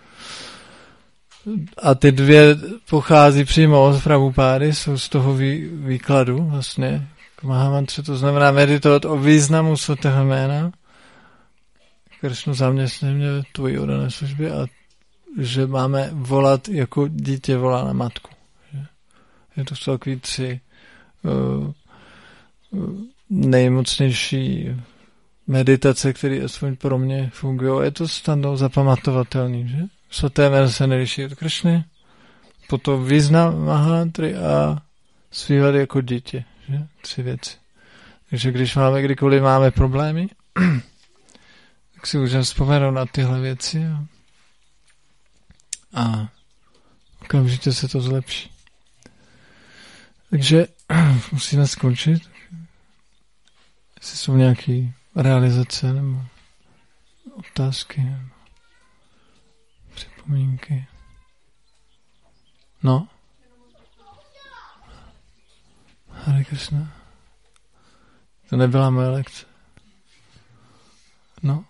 A ty dvě pochází přímo od Prabhupády, jsou z toho vý, výkladu vlastně k Mahamantře, to znamená meditovat o významu svatého jména. Kršnu zaměstnej mě tvojí oddané služby a že máme volat jako dítě volá na matku. Že? Je to jsou takový tři uh, nejmocnější meditace, které aspoň pro mě fungují. Je to snadno zapamatovatelný, že? Svaté jméno se neliší od Kršny, potom význam Mahamantry a zpívat jako dítě, že? Tři věci. Takže když máme, kdykoliv máme problémy, tak si můžeme vzpomenout na tyhle věci a, a okamžitě se to zlepší. Takže musíme skončit. Jestli jsou nějaké realizace nebo otázky nebo připomínky. No? Hare Krishna. To nebyla moje lekce. No?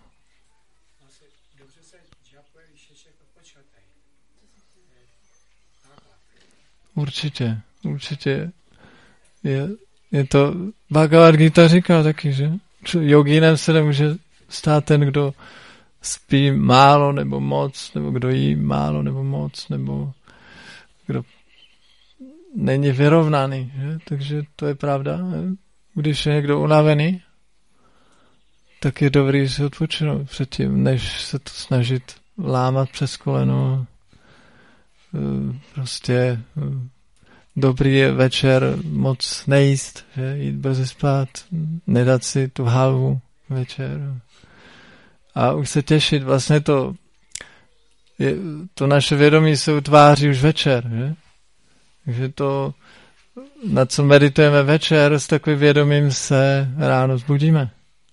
Určitě, určitě. Je, je to, Bhagavad Gita říká taky, že? Jogínem se nemůže stát ten, kdo spí málo nebo moc, nebo kdo jí málo nebo moc, nebo kdo není vyrovnaný, že? Takže to je pravda. Když je někdo unavený, tak je dobrý si odpočinout předtím, než se to snažit lámat přes koleno. Prostě dobrý je večer moc nejíst, že? Jít brzy spát, nedat si tu halvu večer a už se těšit. Vlastně to, je, to naše vědomí se utváří už večer, že? Takže to, na co meditujeme večer, s takovým vědomím se ráno zbudíme.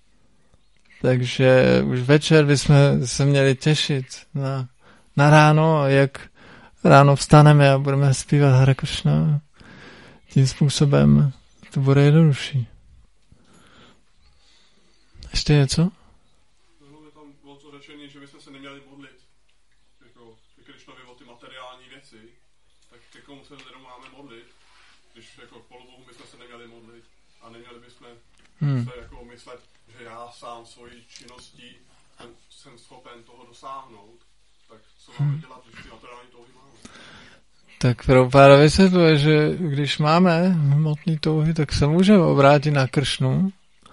Takže už večer bychom se měli těšit na, na ráno, jak ráno vstaneme a budeme zpívat Hare Krishna. tím způsobem to bude jednodušší. Ještě něco? No, je tam bylo to řečení, že bychom se neměli modlit. Jako, když mluví o ty materiální věci, tak ke komu se jenom máme modlit, když jako k Bohu bychom se neměli modlit a neměli bychom hmm. se jako myslet, že já sám svojí činností jsem, jsem schopen toho dosáhnout, tak co máme hmm. dělat, když ty materiální touhy máme? Tak Prabhupáda vysvětluje, že když máme hmotné touhy, tak se můžeme obrátit na Kršnu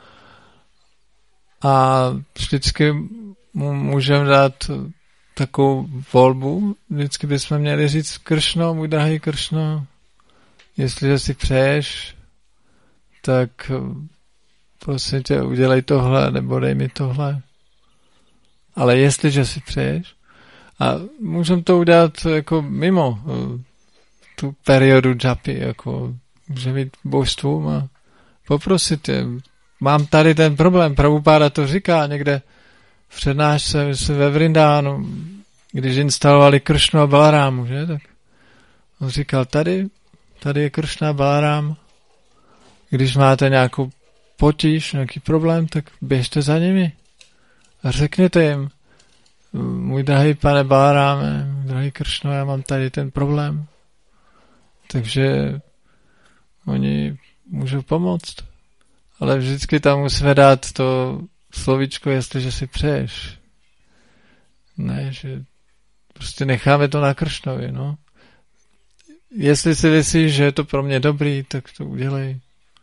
a vždycky mu můžeme dát takovou volbu. Vždycky bychom měli říct: Kršno, můj drahý Kršno, jestliže si přeješ, tak prosím tě, udělej tohle, nebo dej mi tohle. Ale jestliže si přeješ, a můžeme to udělat jako mimo tu periodu džapy, jako můžeme jít božstvům a poprosit je. Mám tady ten problém, Prabhupáda to říká někde v přednášce ve Vrindánu, když instalovali Kršnu a Balarámu, že? Tak on říkal, tady, tady je Kršna a Balarám, když máte nějakou potíž, nějaký problém, tak běžte za nimi a řekněte jim: můj drahý pane Balaráme, můj drahý Kršno, já mám tady ten problém. Takže oni můžou pomoct. Ale vždycky tam musíme dát to slovíčko, jestliže si přeješ. Ne, že prostě necháme to na Kršnovi, no. Jestli si myslíš, že je to pro mě dobrý, tak to udělej.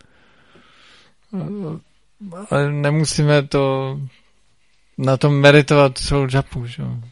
Ale nemusíme to na tom meditovat celou džapu, že jo.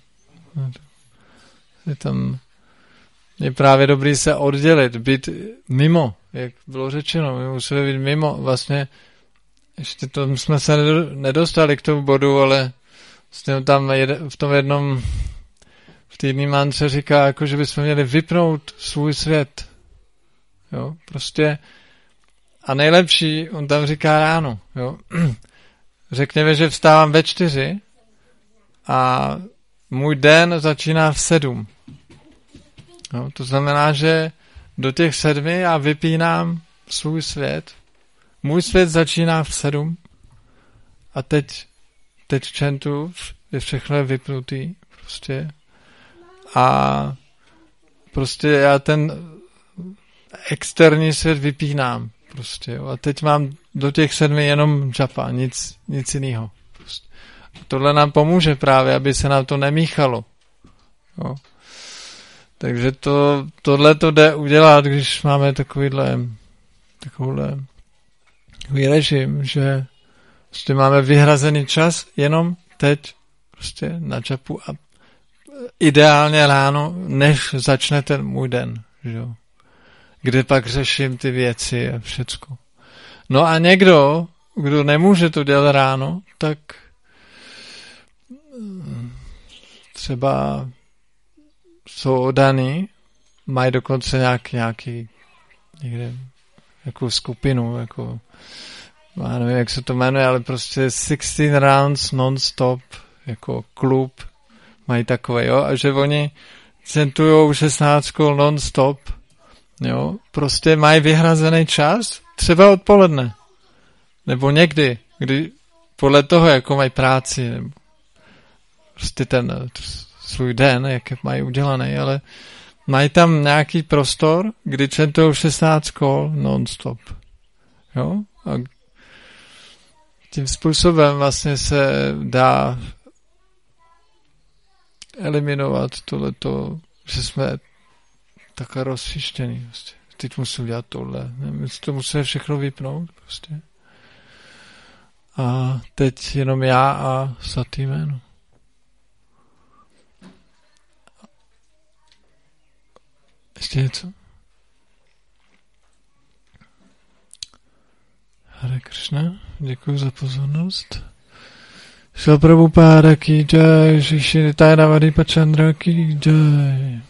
Je tam je právě dobrý se oddělit, být mimo, jak bylo řečeno, my musíme být mimo, vlastně ještě to jsme se nedostali k tomu bodu, ale vlastně tam v tom jednom v té jedné mantře říká, jako, že bychom měli vypnout svůj svět. Jo, prostě a nejlepší, on tam říká ráno, jo. Řekněme, že vstávám ve čtyři a můj den začíná v sedm. Jo, to znamená, že do těch sedmi já vypínám svůj svět. Můj svět začíná v sedm a teď, teď v čentu je všechno je vypnutý. Prostě. A prostě já ten externí svět vypínám. Prostě, jo. A teď mám do těch sedmi jenom džapa, nic, nic jiného. Prostě. Tohle nám pomůže právě, aby se nám to nemíchalo. Jo. Takže to, tohle to jde udělat, když máme takovýhle, takovýhle takový režim, že prostě máme vyhrazený čas jenom teď prostě na džapu a ideálně ráno, než začne ten můj den, že jo. Kde pak řeším ty věci a všecko. No a někdo, kdo nemůže to dělat ráno, tak třeba jsou oddaný, mají dokonce nějak, nějaký někde, jako skupinu, jako já nevím, jak se to jmenuje, ale prostě sixteen rounds non-stop, jako klub, mají takové, jo, a že oni centujou šestnáct kol non-stop, jo, prostě mají vyhrazený čas, třeba odpoledne, nebo někdy, kdy podle toho, jako mají práci, nebo prostě ten svůj den, jak mají udělaný, ale mají tam nějaký prostor, kdy čentujou šestnáct kol non-stop, jo, a tím způsobem vlastně se dá eliminovat tohleto, že jsme takhle rozšištěný. Prostě. Teď musím dělat tohle. My to musíme všechno vypnout. Prostě. A teď jenom já a svatý jméno. Ještě něco? Hare Krishna, děkuji za pozornost. Šla Prabhupáda ki jai, Shri Nitai Navadvipa Chandra ki jai.